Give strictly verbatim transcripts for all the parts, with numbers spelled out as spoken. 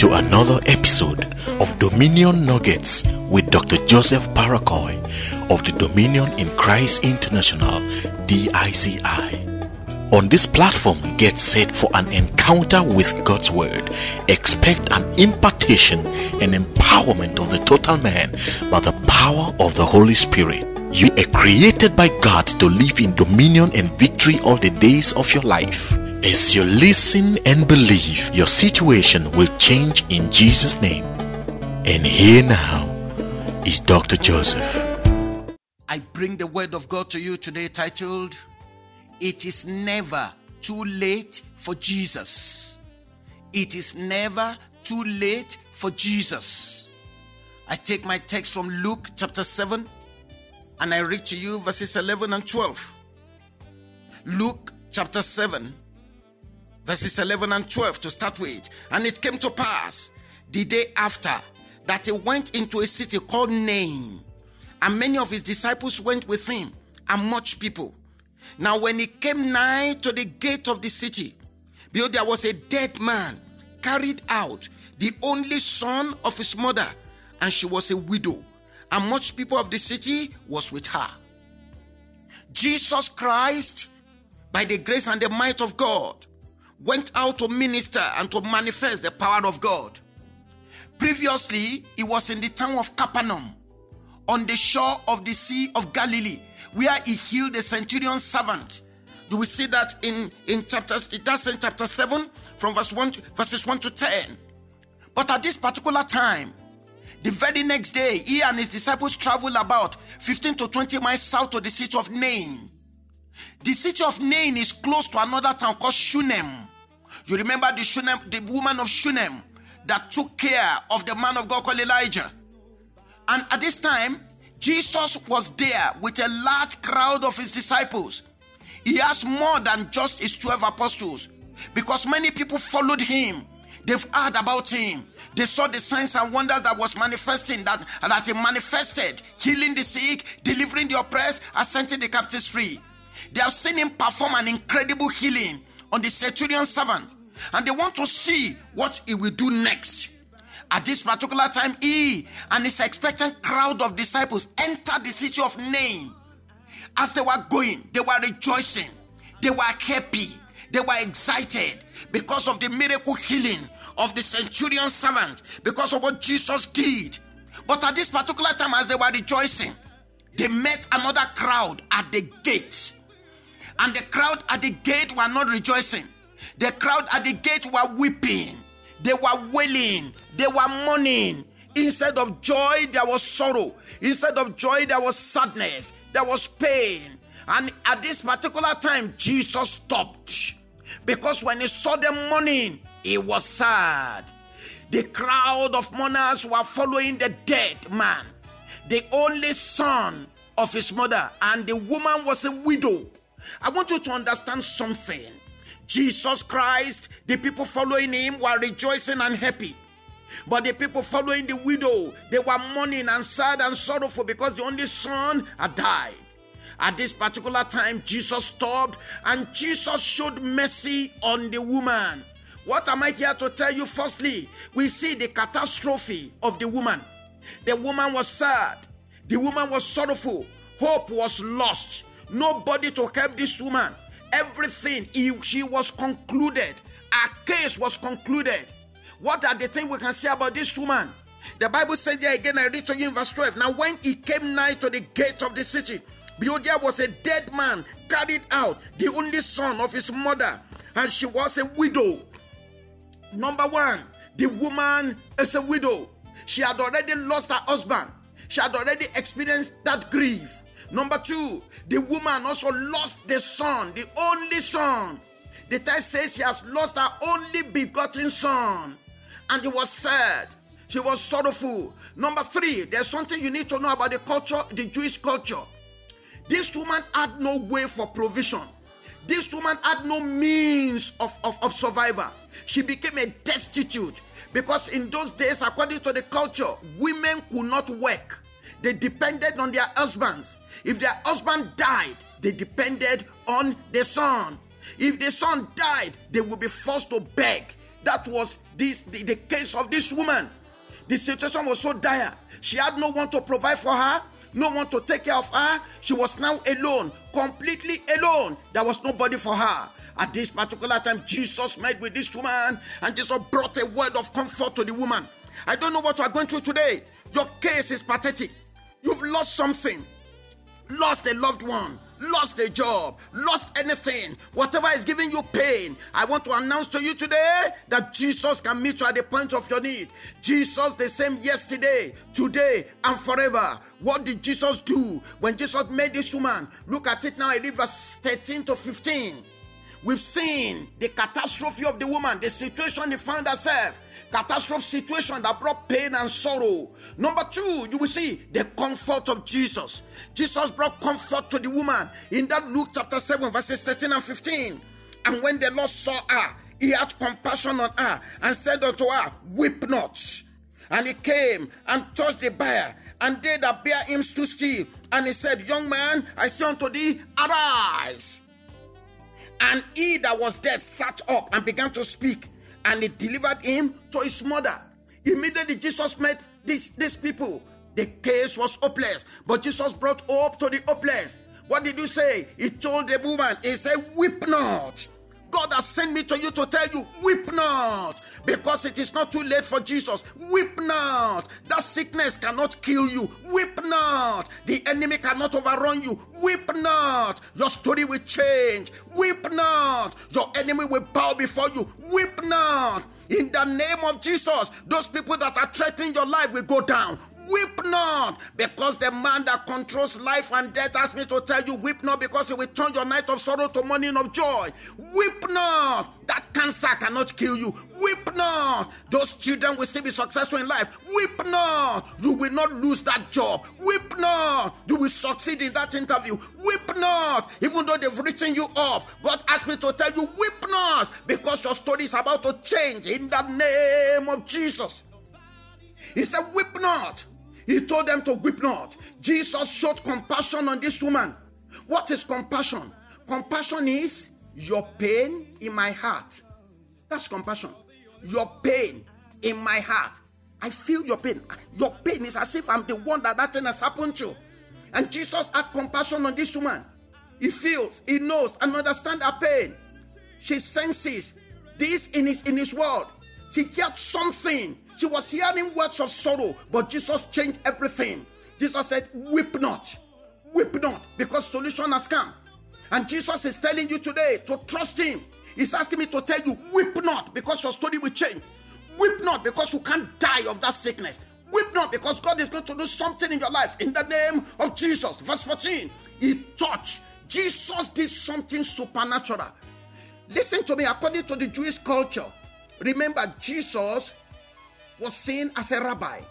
to another episode of Dominion Nuggets with Doctor Joseph Parakoy of the Dominion in Christ International, D I C I. On this platform, get set for an encounter with God's Word. Expect an impartation and empowerment of the total man by the power of the Holy Spirit. You are created by God to live in dominion and victory all the days of your life. As you listen and believe, your situation will change in Jesus' name. And here now is Doctor Joseph. I bring the word of God to you today titled, It is never too late for Jesus. It is never too late for Jesus. I take my text from Luke chapter seven and I read to you verses eleven and twelve. Luke chapter seven, verses eleven and twelve to start with. And it came to pass the day after that he went into a city called Nain, and many of his disciples went with him, and much people. Now when he came nigh to the gate of the city, behold, there was a dead man carried out, the only son of his mother, and she was a widow, and much people of the city was with her. Jesus Christ, by the grace and the might of God, went out to minister and to manifest the power of God. Previously, he was in the town of Capernaum, on the shore of the Sea of Galilee, where he healed the centurion's servant. You will see that in, in chapters, that's in chapter seven, from verse one to, verses one to ten. But at this particular time, the very next day, he and his disciples traveled about fifteen to twenty miles south of the city of Nain. The city of Nain is close to another town called Shunem. You remember the Shunem, the woman of Shunem that took care of the man of God called Elijah. And at this time, Jesus was there with a large crowd of his disciples. He has more than just his twelve apostles, because many people followed him. They've heard about him. They saw the signs and wonders that was manifesting, that, that he manifested, healing the sick, delivering the oppressed, and setting the captives free. They have seen him perform an incredible healing on the centurion servant, and they want to see what he will do next. At this particular time, he and his expectant crowd of disciples entered the city of Nain. As they were going, they were rejoicing, they were happy, they were excited because of the miracle healing of the centurion servant, because of what Jesus did. But at this particular time, as they were rejoicing, they met another crowd at the gate. And the crowd at the gate were not rejoicing. The crowd at the gate were weeping. They were wailing. They were mourning. Instead of joy, there was sorrow. Instead of joy, there was sadness. There was pain. And at this particular time, Jesus stopped. Because when he saw them mourning, he was sad. The crowd of mourners were following the dead man, the only son of his mother, and the woman was a widow. I want you to understand something. Jesus Christ, the people following him were rejoicing and happy. But the people following the widow, they were mourning and sad and sorrowful because the only son had died. At this particular time, Jesus stopped and Jesus showed mercy on the woman. What am I here to tell you? Firstly, we see the catastrophe of the woman. The woman was sad. The woman was sorrowful. Hope was lost. Nobody to help this woman. Everything, he, she was concluded. Her case was concluded. What are the things we can say about this woman? The Bible said there again, I read to you in verse twelve. Now when he came nigh to the gate of the city, behold, there was a dead man carried out, the only son of his mother, and she was a widow. Number one, the woman is a widow. She had already lost her husband. She had already experienced that grief. Number two, the woman also lost the son, the only son. The text says she has lost her only begotten son. And it was sad. She was sorrowful. Number three, there's something you need to know about the culture, the Jewish culture. This woman had no way for provision. This woman had no means of, of, of survival. She became a destitute because in those days, according to the culture, women could not work. They depended on their husbands. If their husband died, they depended on the son. If the son died, they would be forced to beg. That was this the, the case of this woman. The situation was so dire. She had no one to provide for her, no one to take care of her. She was now alone, completely alone. There was nobody for her. At this particular time, Jesus met with this woman, and Jesus brought a word of comfort to the woman. I don't know what you are going through today. Your case is pathetic. You've lost something, lost a loved one, lost a job, lost anything, whatever is giving you pain. I want to announce to you today that Jesus can meet you at the point of your need. Jesus the same yesterday, today, and forever. What did Jesus do when Jesus made this woman? Look at it now. I read verse thirteen to fifteen. We've seen the catastrophe of the woman, the situation he found herself. Catastrophe situation that brought pain and sorrow. Number two, you will see the comfort of Jesus. Jesus brought comfort to the woman in that Luke chapter seven, verses thirteen and fifteen. And when the Lord saw her, he had compassion on her and said unto her, weep not. And he came and touched the bier, and they that bare him stood still. And he said, young man, I say unto thee, arise. And he that was dead sat up and began to speak, and he delivered him to his mother. Immediately Jesus met these, these people. The case was hopeless, but Jesus brought hope to the hopeless. What did you say? He told the woman, he said, weep not. God has sent me to you to tell you, weep not, because it is not too late for Jesus. Weep not. That sickness cannot kill you. Weep not. The enemy cannot overrun you. Weep not. Your story will change. Weep not. Your enemy will bow before you. Weep not. In the name of Jesus, those people that are threatening your life will go down. Weep not, because the man that controls life and death asked me to tell you, weep not, because he will turn your night of sorrow to morning of joy. Weep not. That cancer cannot kill you. Weep not. Those children will still be successful in life. Weep not. You will not lose that job. Weep not. You will succeed in that interview. Weep not. Even though they've written you off, God asked me to tell you, weep not, because your story is about to change in the name of Jesus. He said, weep not. He told them to weep not. Jesus showed compassion on this woman. What is compassion? Compassion is your pain in my heart. That's compassion. Your pain in my heart. I feel your pain. Your pain is as if I'm the one that that thing has happened to. And Jesus had compassion on this woman. He feels, he knows, and understands her pain. She senses this in his, in his word. She heard something. She was hearing words of sorrow, but Jesus changed everything. Jesus said, weep not, weep not, because solution has come. And Jesus is telling you today to trust him. He's asking me to tell you, weep not, because your story will change. Weep not, because you can't die of that sickness. Weep not, because God is going to do something in your life in the name of Jesus. Verse fourteen, he touched. Jesus did something supernatural. Listen to me, according to the Jewish culture, remember, Jesus was seen as a rabbi.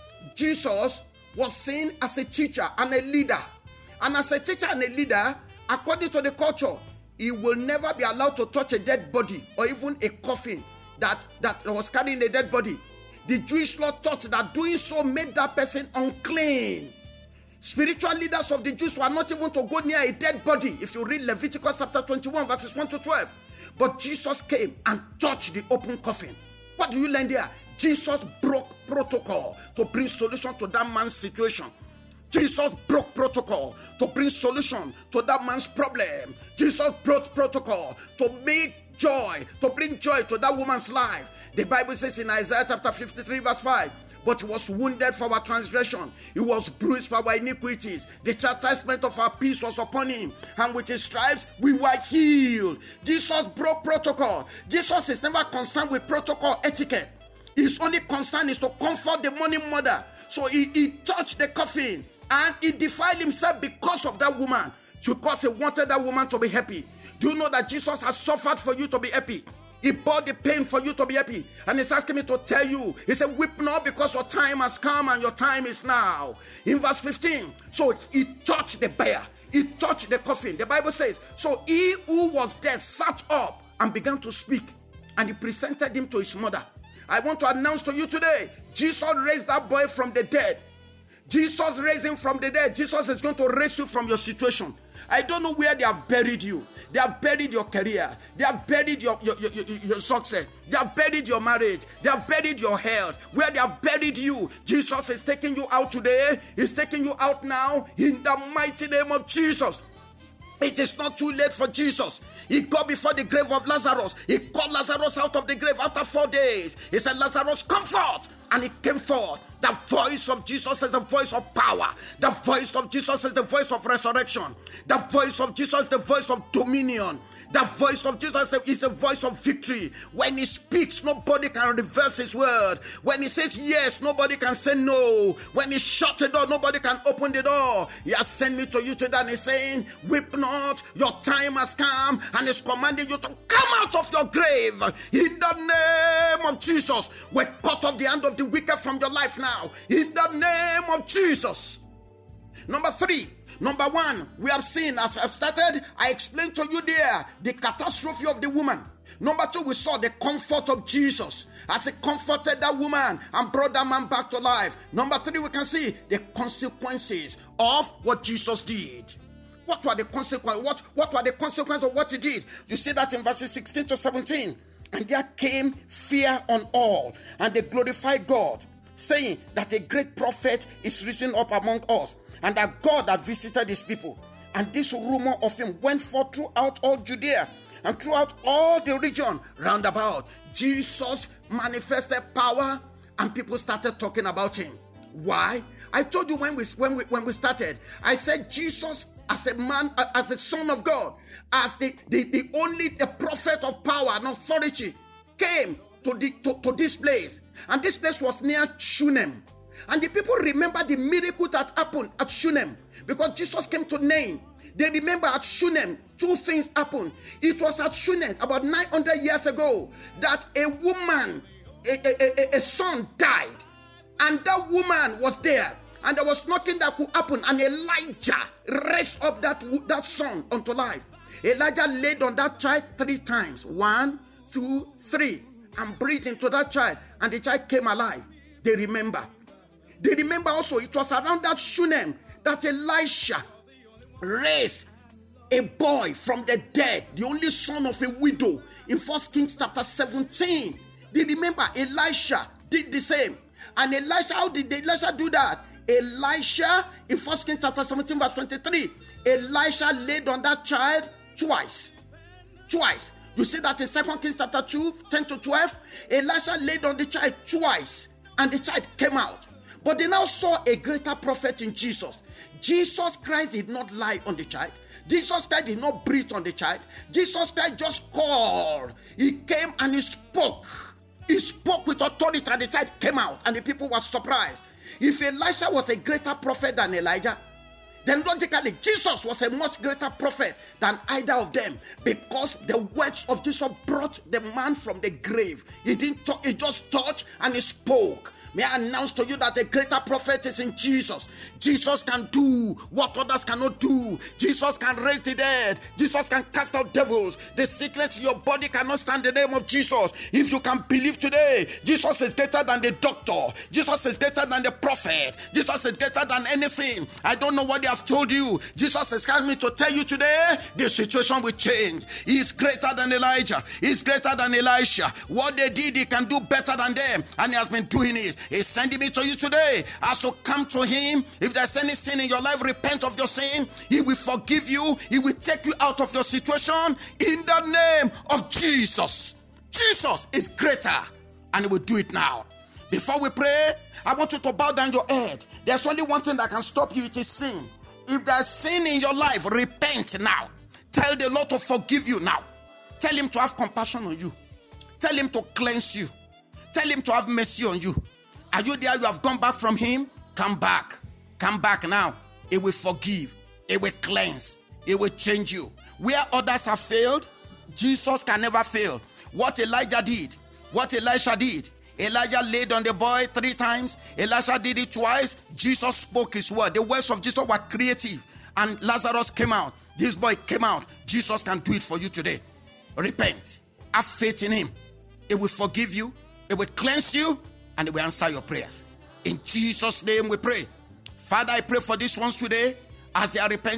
Jesus was seen as a teacher and a leader. And as a teacher and a leader, according to the culture, he will never be allowed to touch a dead body or even a coffin that, that was carrying a dead body. The Jewish law taught that doing so made that person unclean. Spiritual leaders of the Jews were not even to go near a dead body. If you read Leviticus chapter twenty-one, verses one to twelve. But Jesus came and touched the open coffin. What do you learn there? Jesus broke protocol to bring solution to that man's situation. Jesus broke protocol to bring solution to that man's problem. Jesus broke protocol to make joy, to bring joy to that woman's life. The Bible says in Isaiah chapter fifty-three, verse five, but he was wounded for our transgression, he was bruised for our iniquities. The chastisement of our peace was upon him, and with his stripes we were healed. Jesus broke protocol. Jesus is never concerned with protocol etiquette. His only concern is to comfort the mourning mother. So he, he touched the coffin and he defiled himself because of that woman, because he wanted that woman to be happy. Do you know that Jesus has suffered for you to be happy? He bore the pain for you to be happy. And he's asking me to tell you, he said, weep not, because your time has come and your time is now. In verse fifteen, so he touched the bier. He touched the coffin. The Bible says, so he who was dead sat up and began to speak, and he presented him to his mother. I want to announce to you today, Jesus raised that boy from the dead. Jesus raised him from the dead. Jesus is going to raise you from your situation. I don't know where they have buried you. They have buried your career. They have buried your, your, your, your, your success. They have buried your marriage. They have buried your health. Where they have buried you, Jesus is taking you out today. He's taking you out now in the mighty name of Jesus. It is not too late for Jesus. He got before the grave of Lazarus. He called Lazarus out of the grave after four days. He said, Lazarus, come forth. And he came forth. The voice of Jesus is the voice of power. The voice of Jesus is the voice of resurrection. The voice of Jesus is the voice of dominion. The voice of Jesus is a voice of victory. When he speaks, nobody can reverse his word. When he says yes, nobody can say no. When he shuts the door, nobody can open the door. He has sent me to you today and he's saying, weep not, your time has come, and he's commanding you to come out of your grave. In the name of Jesus, we cut off the hand of the wicked from your life now. In the name of Jesus. Number three. Number one, we have seen, as I've started, I explained to you there, the catastrophe of the woman. Number two, we saw the comfort of Jesus as he comforted that woman and brought that man back to life. Number three, we can see the consequences of what Jesus did. What were the consequences? What, what were the consequences of what he did? You see that in verses sixteen to seventeen. And there came fear on all, and they glorified God, saying that a great prophet is risen up among us, and that God had visited his people. And this rumor of him went forth throughout all Judea and throughout all the region round about. Jesus manifested power, and people started talking about him. Why? I told you when we when we when we started, I said Jesus as a man, as the Son of God, as the, the, the only the prophet of power and authority, came to, the, to, to this place. And this place was near Shunem. And the people remember the miracle that happened at Shunem, because Jesus came to Nain. They remember at Shunem, two things happened. It was at Shunem about nine hundred years ago that a woman, a, a, a, a son died. And that woman was there. And there was nothing that could happen. And Elijah raised up that, that son unto life. Elijah laid on that child three times. One, two, three. And breathed into that child. And the child came alive. They remember. They remember also it was around that Shunem that Elisha raised a boy from the dead, the only son of a widow, in First Kings chapter seventeen. They remember Elisha did the same. And Elisha, how did Elisha do that? Elisha, in First Kings chapter seventeen verse twenty-three, Elisha laid on that child twice. Twice. You see that in Second Kings chapter two, ten to twelve, Elisha laid on the child twice, and the child came out. But they now saw a greater prophet in Jesus. Jesus Christ did not lie on the child. Jesus Christ did not breathe on the child. Jesus Christ just called. He came and he spoke. He spoke with authority, and the child came out, and the people were surprised. If Elisha was a greater prophet than Elijah, then logically Jesus was a much greater prophet than either of them, because the words of Jesus brought the man from the grave. He didn't talk, he just touched and he spoke. May I announce to you that a greater prophet is in Jesus. Jesus can do what others cannot do. Jesus can raise the dead. Jesus can cast out devils. The sickness in your body cannot stand the name of Jesus. If you can believe today, Jesus is greater than the doctor. Jesus is greater than the prophet. Jesus is greater than anything. I don't know what they have told you. Jesus has asked me to tell you today, the situation will change. He is greater than Elijah. He is greater than Elisha. What they did, he can do better than them. And he has been doing it. He's sending me to you today as to come to him. If there's any sin in your life, repent of your sin. He will forgive you. He will take you out of your situation in the name of Jesus. Jesus is greater, and he will do it now. Before we pray, I want you to bow down your head. There's only one thing that can stop you. It is sin. If there's sin in your life, repent now. Tell the Lord to forgive you now. Tell him to have compassion on you. Tell him to cleanse you. Tell him to have mercy on you. Are you there? You have gone back from him? Come back. Come back now. It will forgive. It will cleanse. It will change you. Where others have failed, Jesus can never fail. What Elijah did, what Elisha did, Elijah laid on the boy three times. Elisha did it twice. Jesus spoke his word. The words of Jesus were creative. And Lazarus came out. This boy came out. Jesus can do it for you today. Repent. Have faith in him. It will forgive you. It will cleanse you. And it will answer your prayers. In Jesus' name we pray. Father, I pray for these ones today as they are repenting.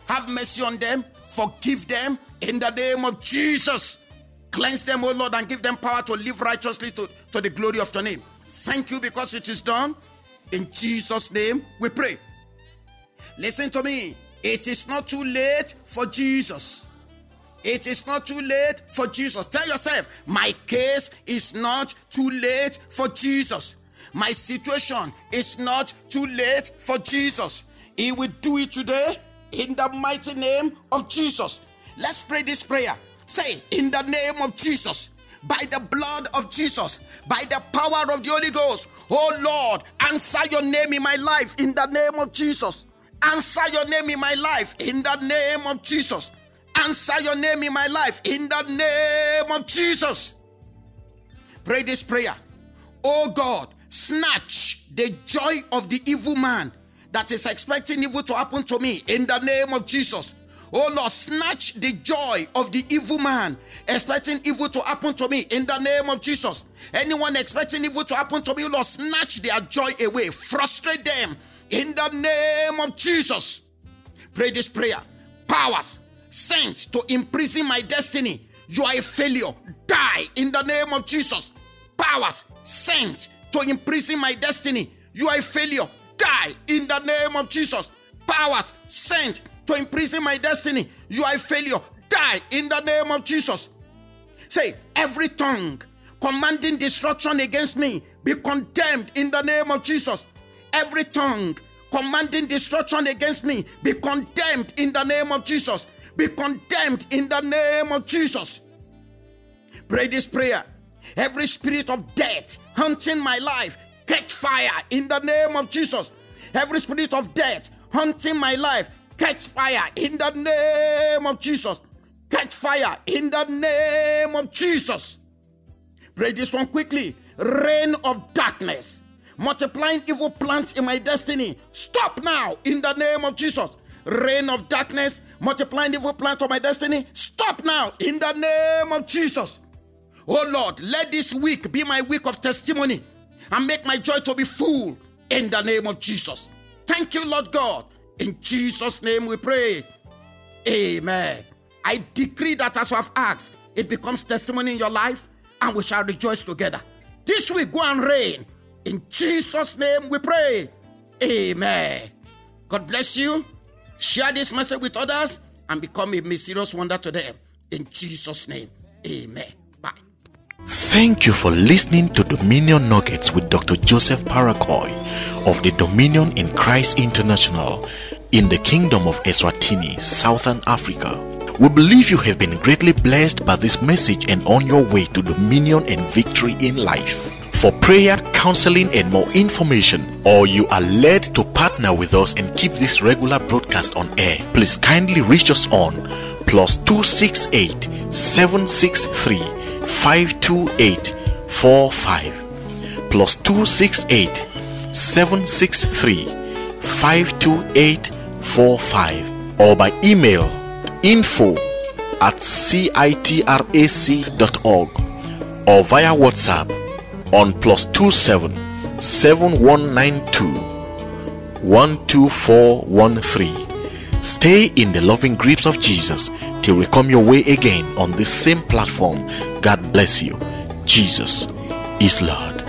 Have mercy on them. Forgive them in the name of Jesus. Cleanse them, O Lord, and give them power to live righteously to, to the glory of your name. Thank you because it is done. In Jesus' name we pray. Listen to me. It is not too late for Jesus. It is not too late for Jesus. Tell yourself, my case is not too late for Jesus. My situation is not too late for Jesus. He will do it today in the mighty name of Jesus. Let's pray this prayer. Say, in the name of Jesus, by the blood of Jesus, by the power of the Holy Ghost, oh Lord, answer your name in my life in the name of Jesus. Answer your name in my life in the name of Jesus. Answer your name in my life in the name of Jesus. Pray this prayer. Oh God, snatch the joy of the evil man that is expecting evil to happen to me in the name of Jesus. Oh Lord, snatch the joy of the evil man expecting evil to happen to me in the name of Jesus. Anyone expecting evil to happen to me, Lord, snatch their joy away. Frustrate them in the name of Jesus. Pray this prayer. Powers sent to imprison my destiny, you are a failure. Die in the name of Jesus. Powers sent to imprison my destiny, you are a failure. Die in the name of Jesus. Powers sent to imprison my destiny, you are a failure. Die in the name of Jesus. Say, every tongue commanding destruction against me, be condemned in the name of Jesus. Every tongue commanding destruction against me, be condemned in the name of Jesus. Be condemned in the name of Jesus. Pray this prayer. Every spirit of death hunting my life, catch fire in the name of Jesus. Every spirit of death hunting my life, catch fire in the name of Jesus. Catch fire in the name of Jesus. Pray this one quickly. Reign of darkness, multiplying evil plans in my destiny, stop now in the name of Jesus. Reign of darkness, multiplying evil plans of my destiny, stop now in the name of Jesus. Oh Lord, let this week be my week of testimony and make my joy to be full in the name of Jesus. Thank you, Lord God. In Jesus' name we pray. Amen. I decree that as we have asked, it becomes testimony in your life and we shall rejoice together. This week, go and reign. In Jesus' name we pray. Amen. God bless you. Share this message with others and become a mysterious wonder to them. In Jesus' name, amen. Bye. Thank you for listening to Dominion Nuggets with Doctor Joseph Parakoy of the Dominion in Christ International in the Kingdom of Eswatini, Southern Africa. We believe you have been greatly blessed by this message and on your way to dominion and victory in life. For prayer, counseling, and more information, or you are led to partner with us and keep this regular broadcast on air, please kindly reach us on plus two six eight, seven six three, five two eight four five, plus two six eight, seven six three, five two eight four five, or by email info at citrac dot org, or via WhatsApp on plus two seven seven one nine two one two four one three. Stay in the loving grips of Jesus till we come your way again on this same platform. God bless you. Jesus is Lord.